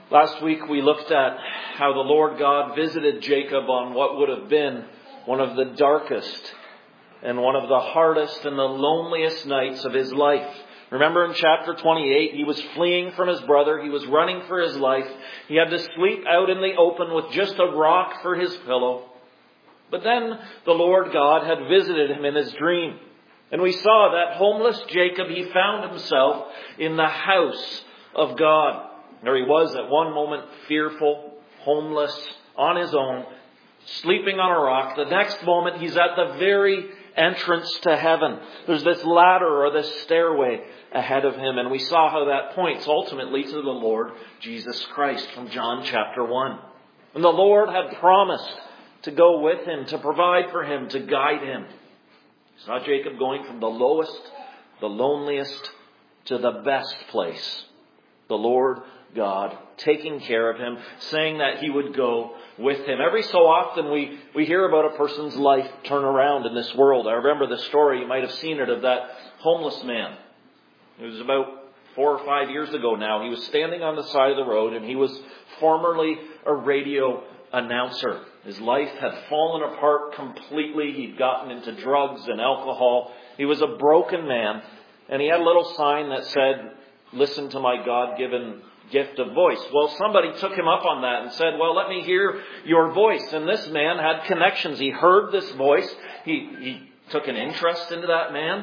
Last week we looked at how the Lord God visited Jacob on what would have been one of the darkest and one of the hardest and the loneliest nights of his life. Remember in chapter 28, he was fleeing from his brother. He was running for his life. He had to sleep out in the open with just a rock for his pillow. But then the Lord God had visited him in his dream. And we saw that homeless Jacob, he found himself in the house of God. There he was at one moment fearful, homeless, on his own, sleeping on a rock. The next moment he's at the very entrance to heaven. There's this ladder or this stairway ahead of him. And we saw how that points ultimately to the Lord Jesus Christ from John chapter 1. And the Lord had promised to go with him, to provide for him, to guide him. We saw Jacob going from the lowest, the loneliest, to the best place. The Lord God taking care of him, saying that he would go with him. Every so often we hear about a person's life turn around in this world. I remember the story, you might have seen it, of that homeless man. It was about 4 or 5 years ago now. He was standing on the side of the road and he was formerly a radio announcer. His life had fallen apart completely. He'd gotten into drugs and alcohol. He was a broken man, and he had a little sign that said, "Listen to my God-given gift of voice." Well, somebody took him up on that and said, "Well, let me hear your voice." And this man had connections. He heard this voice. He took an interest into that man.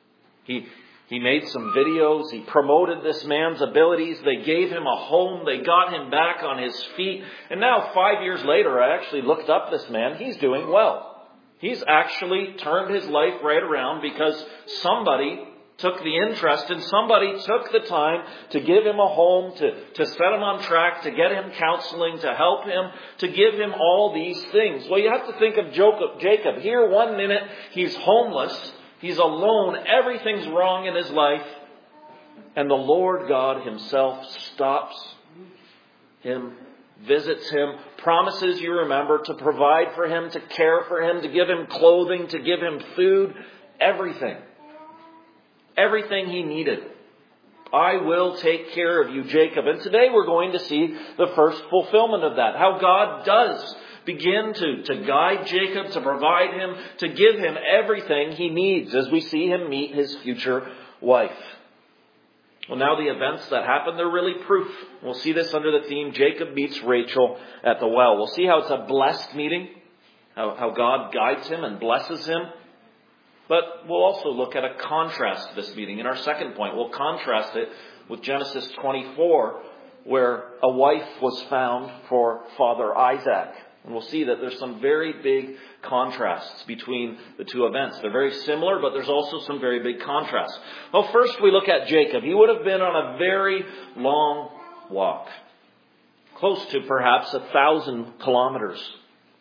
He made some videos. He promoted this man's abilities. They gave him a home. They got him back on his feet. And now 5 years later, I actually looked up this man. He's doing well. He's actually turned his life right around because somebody took the interest and somebody took the time to give him a home, to set him on track, to get him counseling, to help him, to give him all these things. Well, you have to think of Jacob. Here, 1 minute, he's homeless. He's alone. Everything's wrong in his life. And the Lord God himself stops him, visits him, promises, you remember, to provide for him, to care for him, to give him clothing, to give him food, everything. Everything he needed. "I will take care of you, Jacob." And today we're going to see the first fulfillment of that. How God does begin to guide Jacob, to provide him, to give him everything he needs as we see him meet his future wife. Well, now the events that happen, they're really proof. We'll see this under the theme, Jacob meets Rachel at the well. We'll see how it's a blessed meeting, how God guides him and blesses him. But we'll also look at a contrast to this meeting. In our second point, we'll contrast it with Genesis 24, where a wife was found for Father Isaac. And we'll see that there's some very big contrasts between the two events. They're very similar, but there's also some very big contrasts. Well, first we look at Jacob. He would have been on a very long walk, close to perhaps 1,000 kilometers.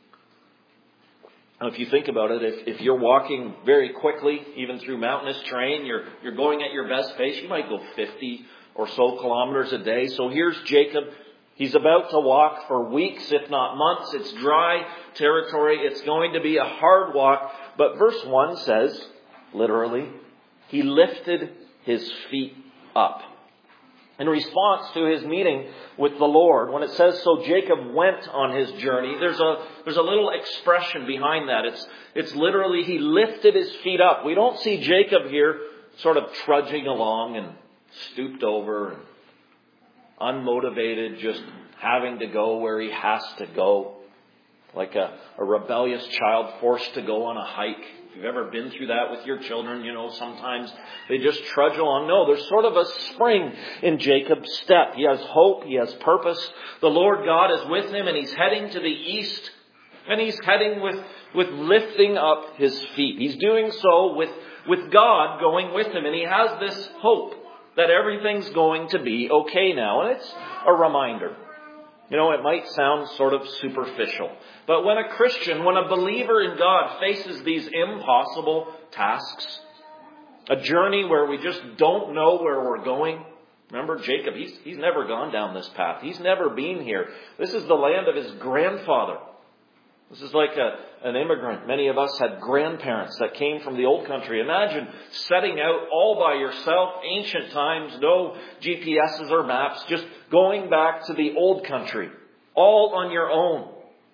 Now, if you think about it, if you're walking very quickly, even through mountainous terrain, you're going at your best pace, you might go 50 or so kilometers a day. So here's Jacob. He's about to walk for weeks, if not months. It's dry territory. It's going to be a hard walk. But verse 1 says, literally, he lifted his feet up. In response to his meeting with the Lord, when it says, "So Jacob went on his journey," there's a little expression behind that. It's literally, he lifted his feet up. We don't see Jacob here sort of trudging along and stooped over and unmotivated, just having to go where he has to go, like a rebellious child forced to go on a hike. If you've ever been through that with your children, sometimes they just trudge along. No, there's sort of a spring in Jacob's step. He has hope. He has purpose. The Lord God is with him, and he's heading to the east. And he's heading with lifting up his feet. He's doing so with God going with him. And he has this hope that everything's going to be okay now. And it's a reminder. It might sound sort of superficial, but when a Christian, when a believer in God faces these impossible tasks, a journey where we just don't know where we're going. Remember Jacob, he's never gone down this path. He's never been here. This is the land of his grandfather. This is like an immigrant. Many of us had grandparents that came from the old country. Imagine setting out all by yourself, ancient times, no GPSs or maps, just going back to the old country, all on your own.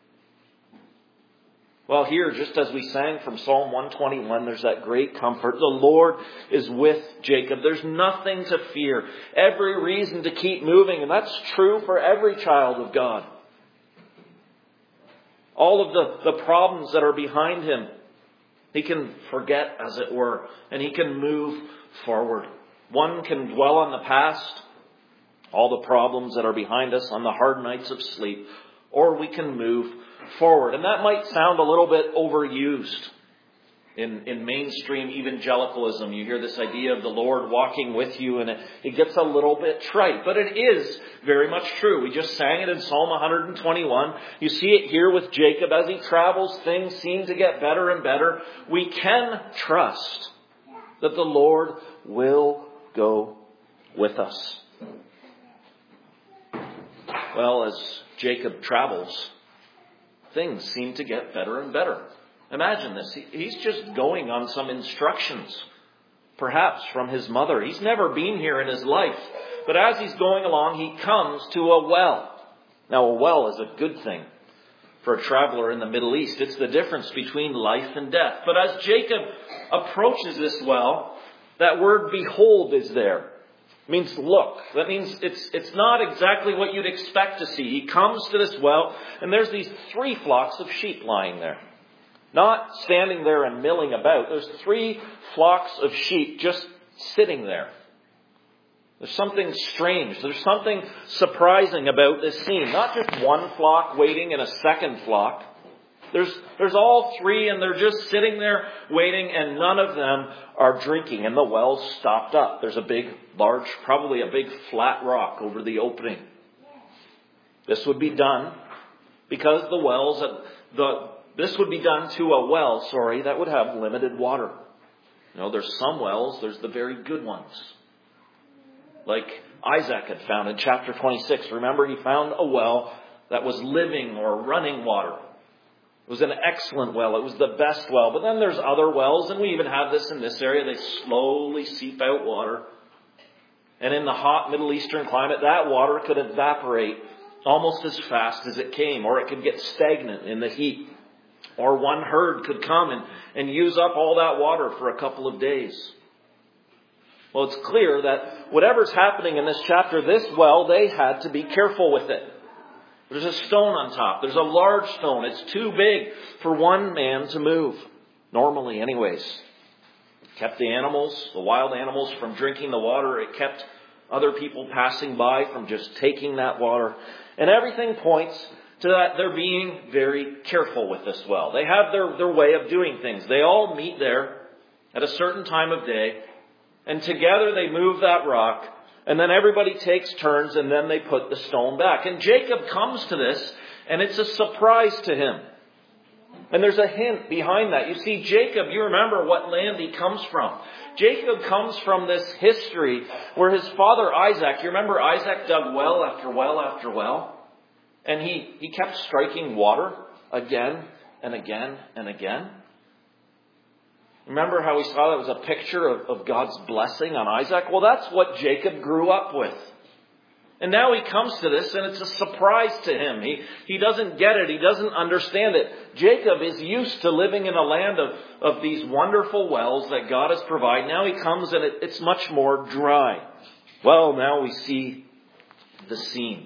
Well, here, just as we sang from Psalm 121, there's that great comfort. The Lord is with Jacob. There's nothing to fear. Every reason to keep moving. And that's true for every child of God. All of the problems that are behind him, he can forget, as it were, and he can move forward. One can dwell on the past, all the problems that are behind us, on the hard nights of sleep, or we can move forward. And that might sound a little bit overused in mainstream evangelicalism. You hear this idea of the Lord walking with you, and it gets a little bit trite. But it is very much true. We just sang it in Psalm 121. You see it here with Jacob. As he travels, things seem to get better and better. We can trust that the Lord will go with us. Well, as Jacob travels, things seem to get better and better. Imagine this. He's just going on some instructions, perhaps from his mother. He's never been here in his life. But as he's going along, he comes to a well. Now, a well is a good thing for a traveler in the Middle East. It's the difference between life and death. But as Jacob approaches this well, that word behold is there. It means look. That means it's not exactly what you'd expect to see. He comes to this well, and there's these 3 flocks of sheep lying there. Not standing there and milling about. There's 3 flocks of sheep just sitting there. There's something strange. There's something surprising about this scene. Not just one flock waiting and a second flock. There's all 3, and they're just sitting there waiting, and none of them are drinking. And the well's stopped up. There's probably a big flat rock over the opening. This would be done because this would be done to a well, that would have limited water. There's some wells, there's the very good ones. Like Isaac had found in chapter 26. Remember, he found a well that was living or running water. It was an excellent well. It was the best well. But then there's other wells, and we even have this in this area. They slowly seep out water. And in the hot Middle Eastern climate, that water could evaporate almost as fast as it came, or it could get stagnant in the heat. Or one herd could come and use up all that water for a couple of days. Well, it's clear that whatever's happening in this chapter, this well, they had to be careful with it. There's a stone on top. There's a large stone. It's too big for one man to move. Normally, anyways. It kept the wild animals from drinking the water. It kept other people passing by from just taking that water. And everything points to that they're being very careful with this well. They have their way of doing things. They all meet there at a certain time of day, and together they move that rock, and then everybody takes turns, and then they put the stone back. And Jacob comes to this, and it's a surprise to him. And there's a hint behind that. You see, Jacob, you remember what land he comes from. Jacob comes from this history where his father Isaac, you remember Isaac dug well after well after well? And he kept striking water again and again and again. Remember how we saw that was a picture of God's blessing on Isaac? Well, that's what Jacob grew up with. And now he comes to this, and it's a surprise to him. He doesn't get it. He doesn't understand it. Jacob is used to living in a land of these wonderful wells that God has provided. Now he comes, and it's much more dry. Well, now we see the scene.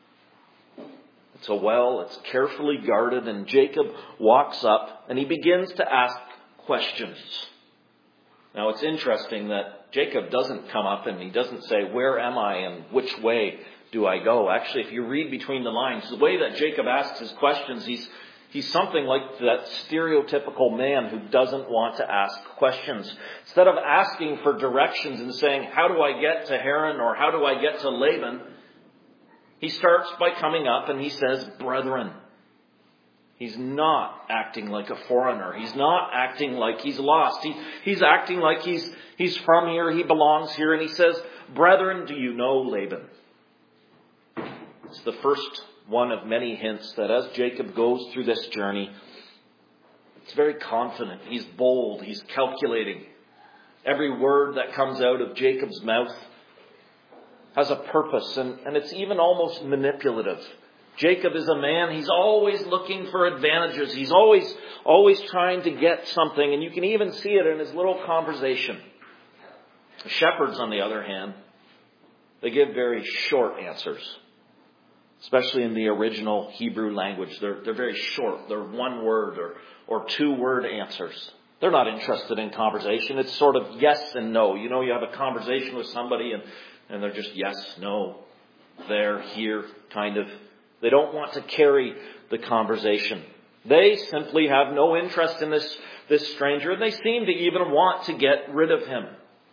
It's a well. It's carefully guarded, and Jacob walks up, and he begins to ask questions. Now, it's interesting that Jacob doesn't come up and he doesn't say, where am I and which way do I go? Actually, if you read between the lines, the way that Jacob asks his questions, he's something like that stereotypical man who doesn't want to ask questions. Instead of asking for directions and saying, how do I get to Haran or how do I get to Laban? He starts by coming up and he says, brethren. He's not acting like a foreigner. He's not acting like he's lost. He's acting like he's from here. He belongs here. And he says, brethren, do you know Laban? It's the first one of many hints that as Jacob goes through this journey, he's very confident, he's bold, he's calculating. Every word that comes out of Jacob's mouth has a purpose, and it's even almost manipulative. Jacob is a man, he's always looking for advantages. He's always trying to get something, and you can even see it in his little conversation. The shepherds, on the other hand, they give very short answers, especially in the original Hebrew language. They're very short. They're one word or two word answers. They're not interested in conversation. It's sort of yes and no. You know, you have a conversation with somebody and they're just yes, no, there, here, kind of. They don't want to carry the conversation. They simply have no interest in this stranger, and they seem to even want to get rid of him.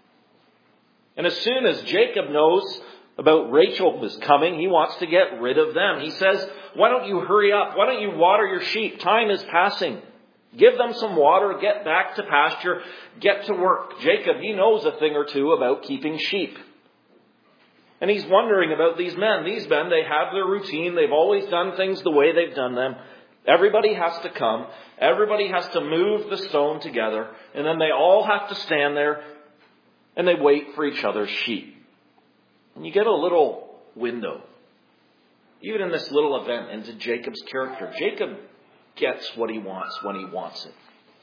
And as soon as Jacob knows about Rachel is coming, he wants to get rid of them. He says, why don't you hurry up? Why don't you water your sheep? Time is passing. Give them some water, get back to pasture, get to work. Jacob, he knows a thing or two about keeping sheep. And he's wondering about these men. These men, they have their routine. They've always done things the way they've done them. Everybody has to come. Everybody has to move the stone together. And then they all have to stand there and they wait for each other's sheep. And you get a little window, even in this little event, into Jacob's character. Jacob gets what he wants when he wants it.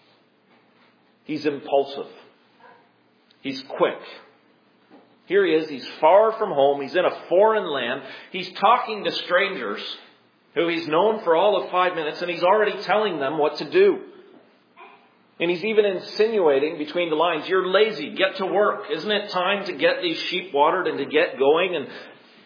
He's impulsive. He's quick. Here he is. He's far from home. He's in a foreign land. He's talking to strangers who he's known for all of 5 minutes, and he's already telling them what to do. And he's even insinuating between the lines, you're lazy, get to work. Isn't it time to get these sheep watered and to get going? And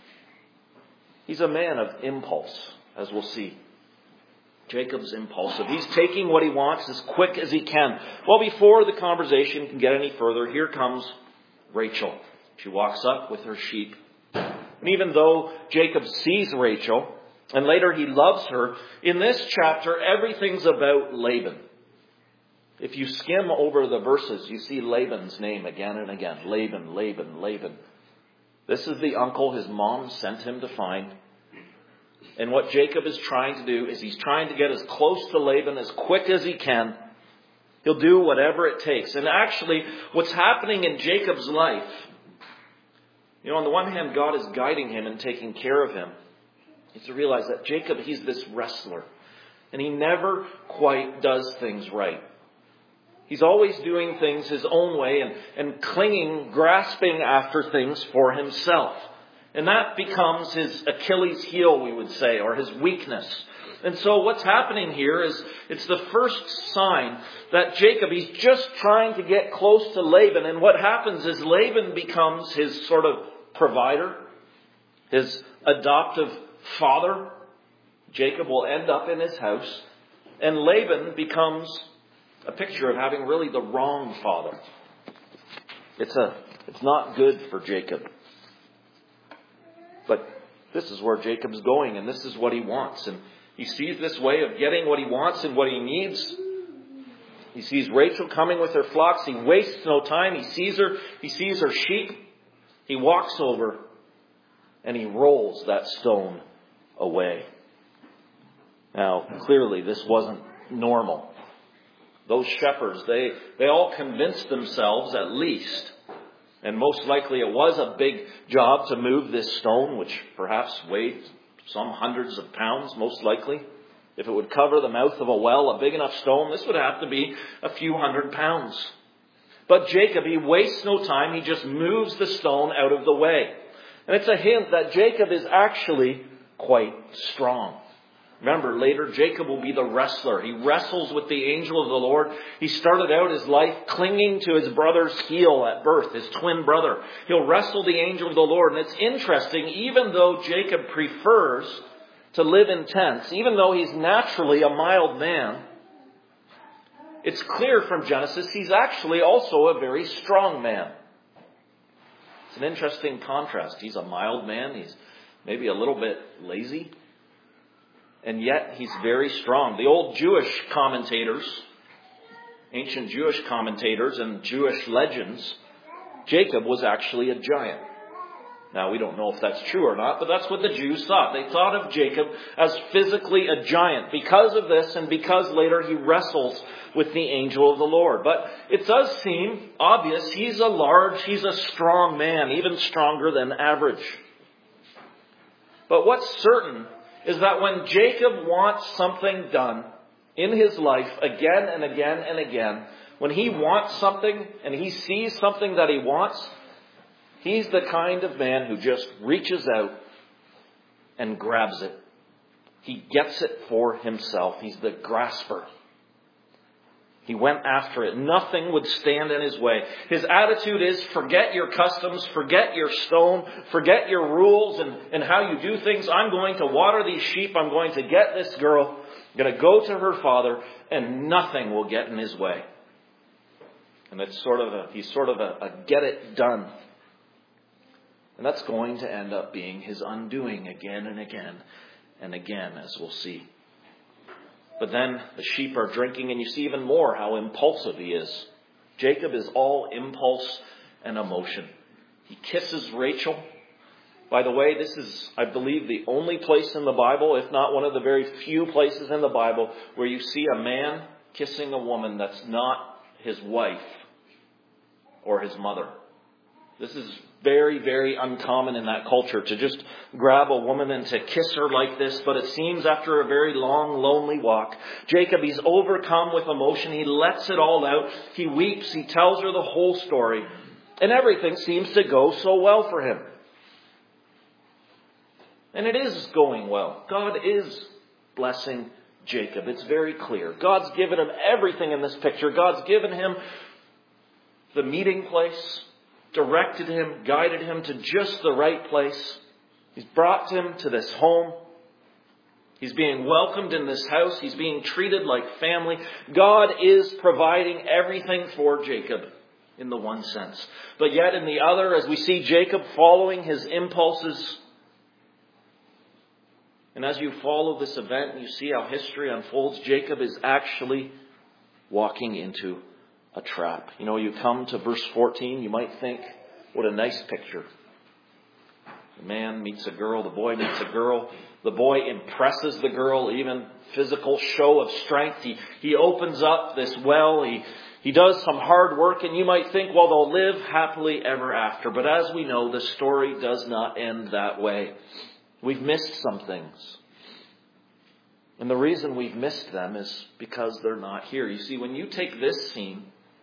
he's a man of impulse, as we'll see. Jacob's impulsive. He's taking what he wants as quick as he can. Well, before the conversation can get any further, here comes Rachel. She walks up with her sheep. And even though Jacob sees Rachel, and later he loves her, in this chapter, everything's about Laban. If you skim over the verses, you see Laban's name again and again. Laban, Laban, Laban. This is the uncle his mom sent him to find. And what Jacob is trying to do is he's trying to get as close to Laban as quick as he can. He'll do whatever it takes. And actually, what's happening in Jacob's life, you know, on the one hand, God is guiding him and taking care of him. You have to realize that Jacob, he's this wrestler. And he never quite does things right. He's always doing things his own way and clinging, grasping after things for himself. And that becomes his Achilles heel, we would say, or his weakness. And so what's happening here is it's the first sign that Jacob, he's just trying to get close to Laban. And what happens is Laban becomes his sort of provider, his adoptive father. Jacob will end up in his house. And Laban becomes a picture of having really the wrong father. It's not good for Jacob. But this is where Jacob's going, and this is what he wants. And he sees this way of getting what he wants and what he needs. He sees Rachel coming with her flocks. He wastes no time. He sees her sheep. He walks over and he rolls that stone away. Now, clearly this wasn't normal. Those shepherds, they all convinced themselves at least, and most likely it was a big job to move this stone, which perhaps weighed some hundreds of pounds, most likely. If it would cover the mouth of a well, a big enough stone, this would have to be a few hundred pounds. But Jacob, he wastes no time. He just moves the stone out of the way. And it's a hint that Jacob is actually quite strong. Remember, later Jacob will be the wrestler. He wrestles with the angel of the Lord. He started out his life clinging to his brother's heel at birth, his twin brother. He'll wrestle the angel of the Lord. And it's interesting, even though Jacob prefers to live in tents, even though he's naturally a mild man, it's clear from Genesis he's actually also a very strong man. It's an interesting contrast. He's a mild man. He's maybe a little bit lazy. And yet he's very strong. The old Jewish commentators, ancient Jewish commentators and Jewish legends, Jacob was actually a giant. Now, we don't know if that's true or not, but that's what the Jews thought. They thought of Jacob as physically a giant because of this and because later he wrestles with the angel of the Lord. But it does seem obvious he's a strong man, even stronger than average. But what's certain is that when Jacob wants something done in his life again and again and again, when he wants something and he sees something that he wants, he's the kind of man who just reaches out and grabs it. He gets it for himself. He's the grasper. He went after it. Nothing would stand in his way. His attitude is, forget your customs, forget your stone, forget your rules and how you do things. I'm going to water these sheep. I'm going to get this girl. I'm going to go to her father, and nothing will get in his way. And he's sort of a get it done. And that's going to end up being his undoing again and again and again, as we'll see. But then the sheep are drinking, and you see even more how impulsive he is. Jacob is all impulse and emotion. He kisses Rachel. By the way, this is, I believe, the only place in the Bible, if not one of the very few places in the Bible, where you see a man kissing a woman that's not his wife or his mother. This is very, very uncommon in that culture to just grab a woman and to kiss her like this. But it seems after a very long, lonely walk, Jacob, he's overcome with emotion. He lets it all out. He weeps. He tells her the whole story. And everything seems to go so well for him. And it is going well. God is blessing Jacob. It's very clear. God's given him everything in this picture. God's given him the meeting place, directed him, guided him to just the right place. He's brought him to this home. He's being welcomed in this house. He's being treated like family. God is providing everything for Jacob in the one sense. But yet in the other, as we see Jacob following his impulses, and as you follow this event and you see how history unfolds, Jacob is actually walking into a trap. You know, you come to verse 14, you might think, what a nice picture. The man meets a girl, the boy meets a girl. The boy impresses the girl, even physical show of strength. He opens up this well. He does some hard work, and you might think, well, they'll live happily ever after. But as we know, the story does not end that way. We've missed some things. And the reason we've missed them is because they're not here. You see, when you take this scene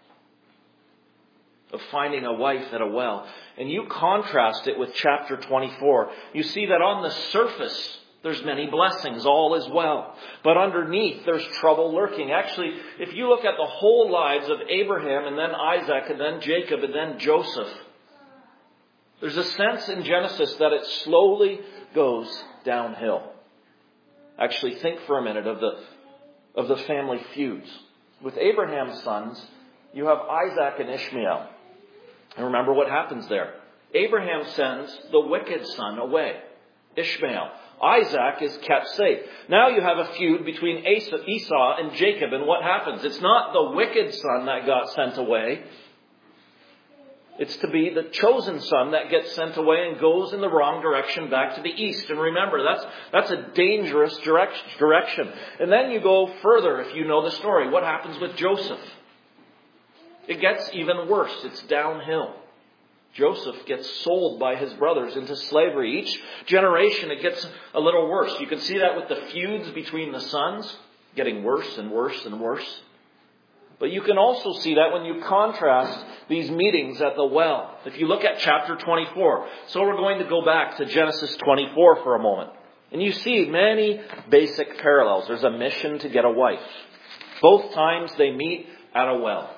of finding a wife at a well, and you contrast it with chapter 24, you see that on the surface, there's many blessings, all is well. But underneath, there's trouble lurking. Actually, if you look at the whole lives of Abraham, and then Isaac, and then Jacob, and then Joseph, there's a sense in Genesis that it slowly goes downhill. Actually, think for a minute of the family feuds. With Abraham's sons, you have Isaac and Ishmael. And remember what happens there. Abraham sends the wicked son away, Ishmael. Isaac is kept safe. Now you have a feud between Esau and Jacob. And what happens? It's not the wicked son that got sent away. It's to be the chosen son that gets sent away and goes in the wrong direction back to the east. And remember, that's a dangerous direction. And then you go further if you know the story. What happens with Joseph? It gets even worse. It's downhill. Joseph gets sold by his brothers into slavery. Each generation it gets a little worse. You can see that with the feuds between the sons, getting worse and worse and worse. But you can also see that when you contrast these meetings at the well. If you look at chapter 24. So we're going to go back to Genesis 24 for a moment. And you see many basic parallels. There's a mission to get a wife. Both times they meet at a well.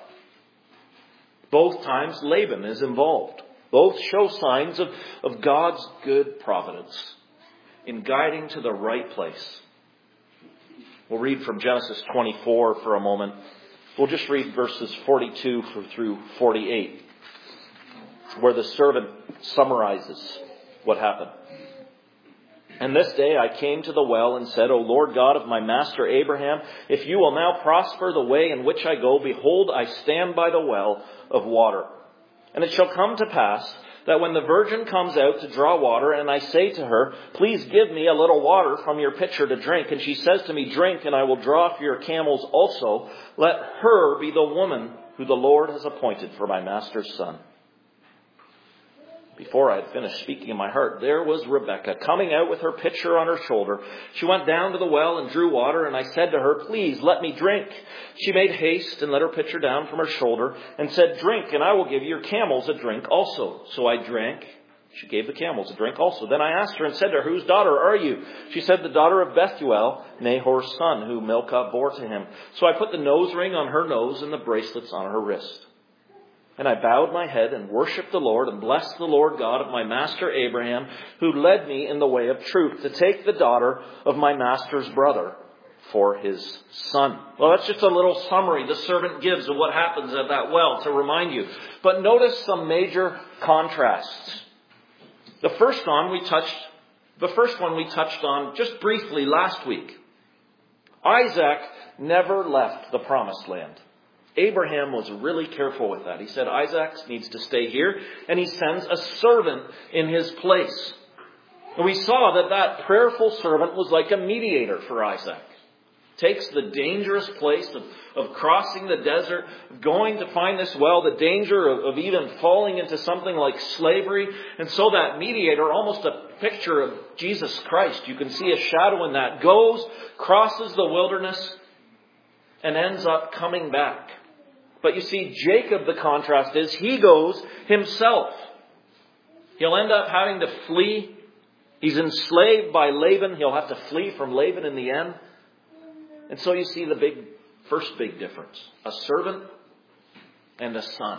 Both times Laban is involved. Both show signs of God's good providence in guiding to the right place. We'll read from Genesis 24 for a moment. We'll just read verses 42 through 48, where the servant summarizes what happened. And this day I came to the well and said, O Lord God of my master Abraham, if you will now prosper the way in which I go, behold, I stand by the well of water. And it shall come to pass that when the virgin comes out to draw water, and I say to her, please give me a little water from your pitcher to drink, and she says to me, drink, and I will draw for your camels also, let her be the woman who the Lord has appointed for my master's son. Before I had finished speaking in my heart, there was Rebekah coming out with her pitcher on her shoulder. She went down to the well and drew water, and I said to her, please let me drink. She made haste and let her pitcher down from her shoulder and said, drink, and I will give your camels a drink also. So I drank. She gave the camels a drink also. Then I asked her and said to her, whose daughter are you? She said, the daughter of Bethuel, Nahor's son, who Milcah bore to him. So I put the nose ring on her nose and the bracelets on her wrist. And I bowed my head and worshipped the Lord and blessed the Lord God of my master Abraham, who led me in the way of truth to take the daughter of my master's brother for his son. Well, that's just a little summary the servant gives of what happens at that well to remind you. But notice some major contrasts. The first one we touched on just briefly last week. Isaac never left the promised land. Abraham was really careful with that. He said Isaac needs to stay here, and he sends a servant in his place. And we saw that prayerful servant was like a mediator for Isaac. Takes the dangerous place of crossing the desert, going to find this well, the danger of even falling into something like slavery. And so that mediator, almost a picture of Jesus Christ, you can see a shadow in that, goes, crosses the wilderness, and ends up coming back. But you see, Jacob, the contrast is, he goes himself. He'll end up having to flee. He's enslaved by Laban. He'll have to flee from Laban in the end. And so you see the first big difference. A servant and a son.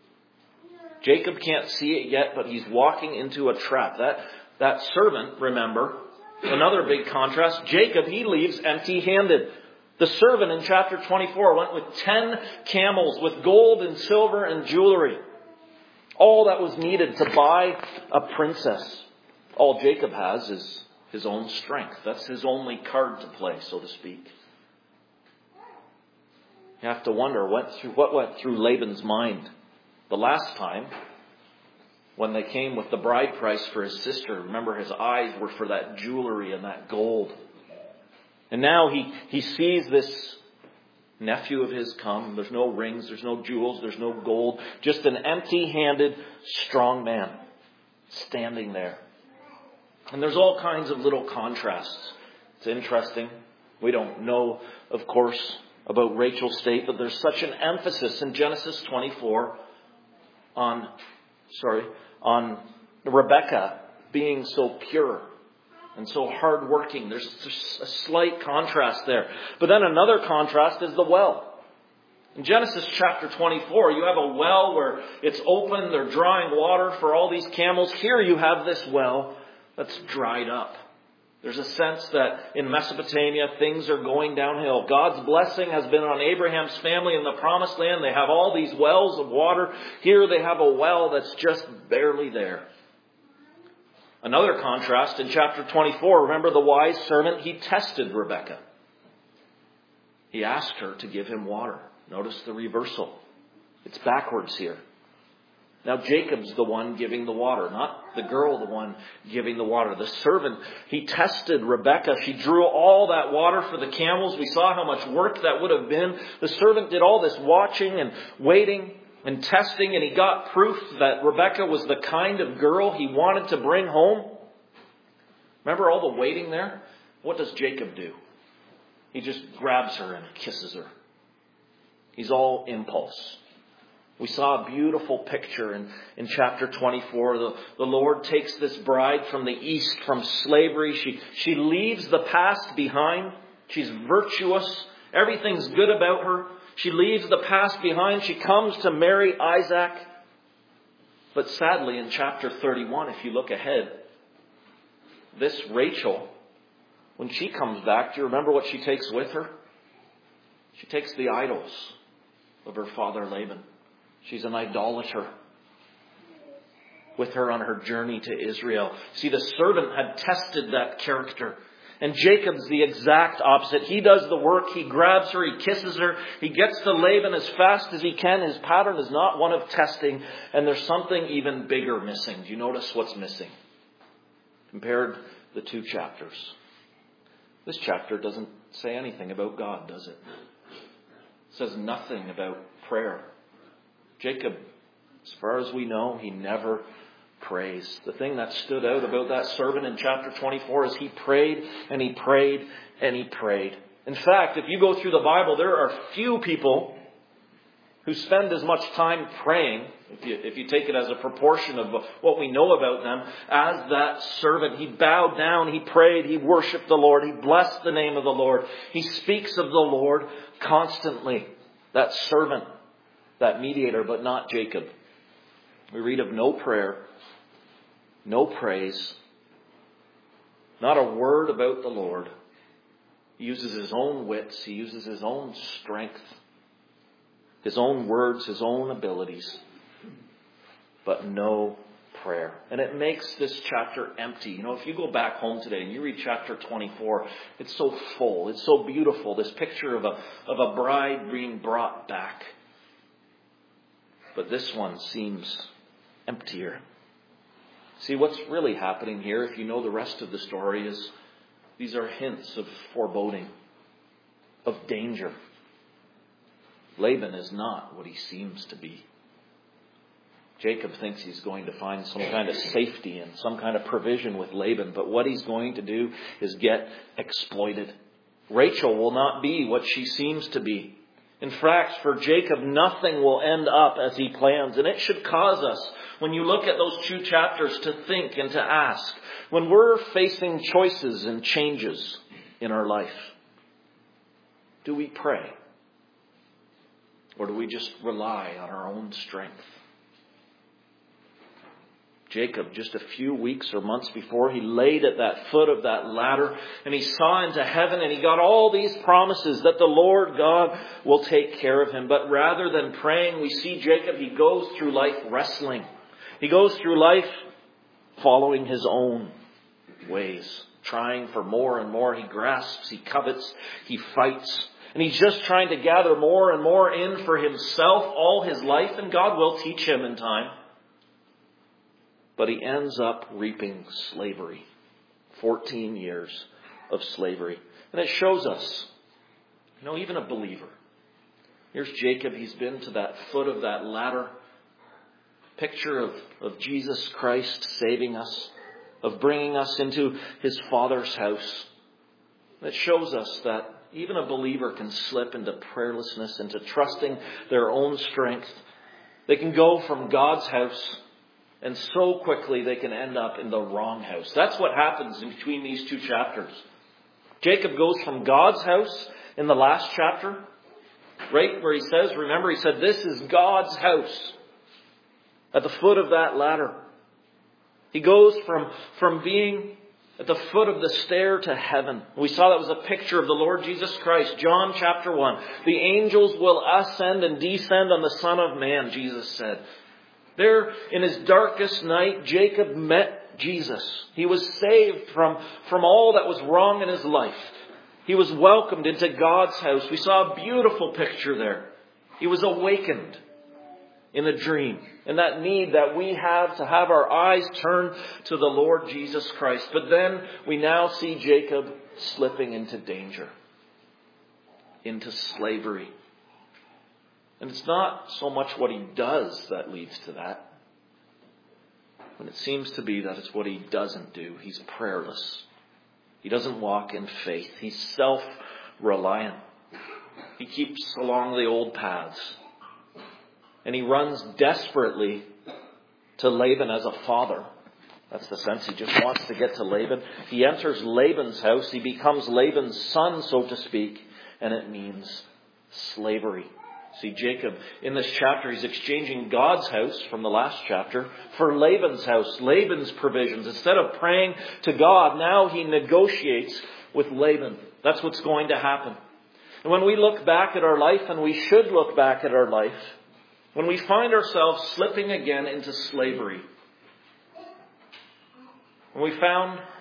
Jacob can't see it yet, but he's walking into a trap. That servant, remember, another big contrast. Jacob, he leaves empty-handed. The servant in chapter 24 went with 10 camels with gold and silver and jewelry. All that was needed to buy a princess. All Jacob has is his own strength. That's his only card to play, so to speak. You have to wonder what went through Laban's mind the last time when they came with the bride price for his sister. Remember, his eyes were for that jewelry and that gold. And now he sees this nephew of his come. There's no rings, there's no jewels, there's no gold. Just an empty-handed, strong man standing there. And there's all kinds of little contrasts. It's interesting. We don't know, of course, about Rachel's state, but there's such an emphasis in Genesis 24 on Rebekah being so pure and so hardworking. There's a slight contrast there. But then another contrast is the well. In Genesis chapter 24, you have a well where it's open, they're drawing water for all these camels. Here you have this well that's dried up. There's a sense that in Mesopotamia, things are going downhill. God's blessing has been on Abraham's family in the promised land. They have all these wells of water. Here they have a well that's just barely there. Another contrast in chapter 24, remember the wise servant? He tested Rebekah. He asked her to give him water. Notice the reversal. It's backwards here. Now Jacob's the one giving the water, not the girl the one giving the water. The servant, he tested Rebekah. She drew all that water for the camels. We saw how much work that would have been. The servant did all this watching and waiting and testing, and he got proof that Rebekah was the kind of girl he wanted to bring home. Remember all the waiting there? What does Jacob do? He just grabs her and kisses her. He's all impulse. We saw a beautiful picture in chapter 24. The Lord takes this bride from the east, from slavery. She leaves the past behind. She's virtuous. Everything's good about her. She leaves the past behind. She comes to marry Isaac. But sadly, in chapter 31, if you look ahead, this Rachel, when she comes back, do you remember what she takes with her? She takes the idols of her father Laban. She's an idolater with her on her journey to Israel. See, the servant had tested that character. And Jacob's the exact opposite. He does the work. He grabs her. He kisses her. He gets to Laban as fast as he can. His pattern is not one of testing. And there's something even bigger missing. Do you notice what's missing? Compared the two chapters. This chapter doesn't say anything about God, does it? It says nothing about prayer. Jacob, as far as we know, he never prays. The thing that stood out about that servant in chapter 24 is he prayed and he prayed and he prayed. In fact, if you go through the Bible, there are few people who spend as much time praying, if you take it as a proportion of what we know about them, as that servant. He bowed down, he prayed, he worshipped the Lord, he blessed the name of the Lord. He speaks of the Lord constantly. That servant, that mediator, but not Jacob. We read of no prayer, no praise, not a word about the Lord. He uses his own wits, he uses his own strength, his own words, his own abilities, but no prayer. And it makes this chapter empty. You know, if you go back home today and you read chapter 24, it's so full, it's so beautiful, this picture of a bride being brought back. But this one seems emptier. See, what's really happening here, if you know the rest of the story, is these are hints of foreboding, of danger. Laban is not what he seems to be. Jacob thinks he's going to find some kind of safety and some kind of provision with Laban, but what he's going to do is get exploited. Rachel will not be what she seems to be. In fact, for Jacob, nothing will end up as he plans. And it should cause us, when you look at those 2 chapters, to think and to ask, when we're facing choices and changes in our life, do we pray? Or do we just rely on our own strength? Jacob, just a few weeks or months before, he laid at that foot of that ladder and he saw into heaven and he got all these promises that the Lord God will take care of him. But rather than praying, we see Jacob, he goes through life wrestling. He goes through life following his own ways, trying for more and more. He grasps, he covets, he fights. And he's just trying to gather more and more in for himself all his life. And God will teach him in time. But he ends up reaping slavery. 14 years of slavery. And it shows us, even a believer. Here's Jacob. He's been to that foot of that ladder. Picture of Jesus Christ saving us. Of bringing us into his Father's house. It shows us that even a believer can slip into prayerlessness, into trusting their own strength. They can go from God's house, and so quickly they can end up in the wrong house. That's what happens in between these 2 chapters. Jacob goes from God's house in the last chapter, right where he says, remember, he said, this is God's house, at the foot of that ladder. He goes from being at the foot of the stair to heaven. We saw that was a picture of the Lord Jesus Christ. John chapter 1. The angels will ascend and descend on the Son of Man, Jesus said. There, in his darkest night, Jacob met Jesus. He was saved from all that was wrong in his life. He was welcomed into God's house. We saw a beautiful picture there. He was awakened in a dream. And that need that we have to have our eyes turned to the Lord Jesus Christ. But then we now see Jacob slipping into danger. Into slavery. And it's not so much what he does that leads to that. But it seems to be that it's what he doesn't do. He's prayerless. He doesn't walk in faith. He's self-reliant. He keeps along the old paths. And he runs desperately to Laban as a father. That's the sense. He just wants to get to Laban. He enters Laban's house. He becomes Laban's son, so to speak. And it means slavery. See, Jacob, in this chapter, he's exchanging God's house from the last chapter for Laban's house, Laban's provisions. Instead of praying to God, now he negotiates with Laban. That's what's going to happen. And when we look back at our life, and we should look back at our life, when we find ourselves slipping again into slavery, when we found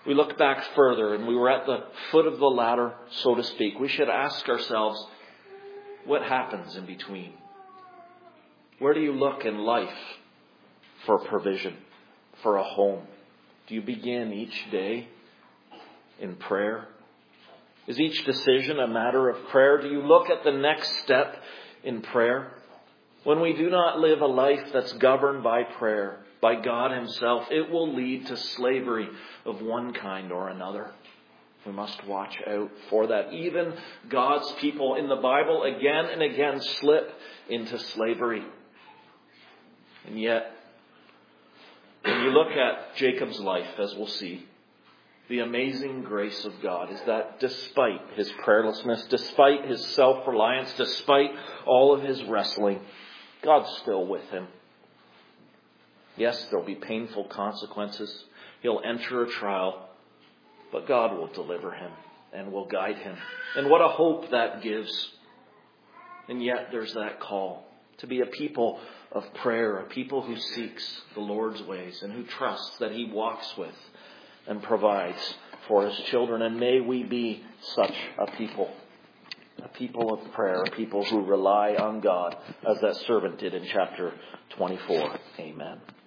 we look back further and we were at the foot of the ladder, so to speak, we should ask ourselves, what happens in between? Where do you look in life for provision, for a home? Do you begin each day in prayer? Is each decision a matter of prayer? Do you look at the next step in prayer? When we do not live a life that's governed by prayer, by God Himself, it will lead to slavery of one kind or another. We must watch out for that. Even God's people in the Bible again and again slip into slavery. And yet, when you look at Jacob's life, as we'll see, the amazing grace of God is that despite his prayerlessness, despite his self-reliance, despite all of his wrestling, God's still with him. Yes, there'll be painful consequences. He'll enter a trial, but God will deliver him and will guide him. And what a hope that gives. And yet there's that call to be a people of prayer, a people who seeks the Lord's ways and who trusts that He walks with and provides for His children. And may we be such a people of prayer, a people who rely on God as that servant did in chapter 24. Amen.